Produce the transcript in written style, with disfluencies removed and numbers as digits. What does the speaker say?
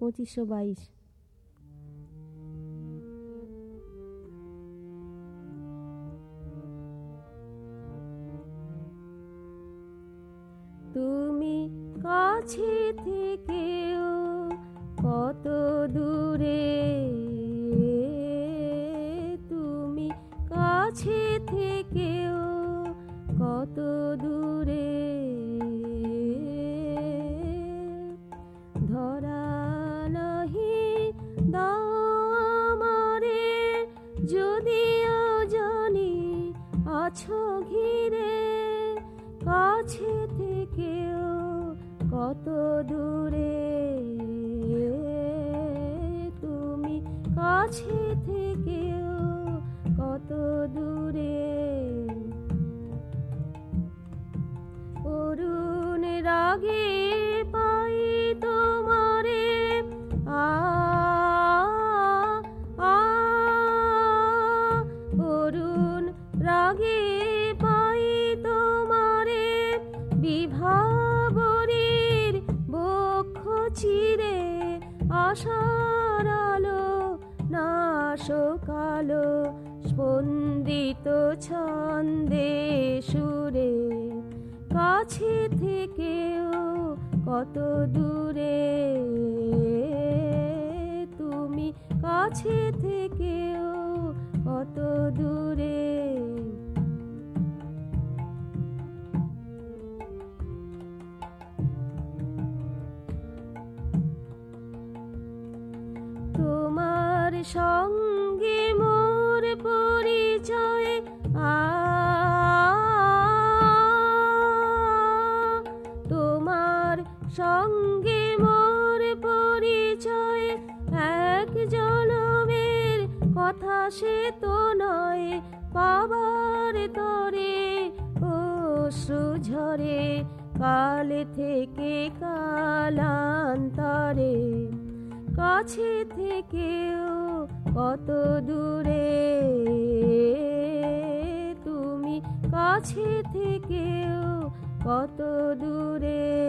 2522। তুমি কাছে থেকেও কত দূরে, তুমি কাছে থেকেও কত দূরে, ধরা নাহি দাও আমারে, যদিও জানি আছো ঘিরে, কাছে থেকেও কত দূরে, তুমি কাছে থেকেও কত দূরে, অরুণ রাগে পাই তোমারে, অরুণ রাগে পাই তোমারে, বিভাবরীর বক্ষ চিরে, আশার আলো নাশকালো, স্পন্দিত ছন্দে সুরে, কাছে থেকেও কত দূরে, তুমি কাছে থেকেও কত দূরে, তোমার সঙ্গে মোর পরিচয়, তোমার সঙ্গে মোর পরিচয়, এক জনমের কথা সে তো নয়, পাবার তরে অশ্রু ঝরে, কাল থেকে কালান্তরে, কাছে থেকেও কত দূরে, তুমি কাছে থেকেও কত দূরে।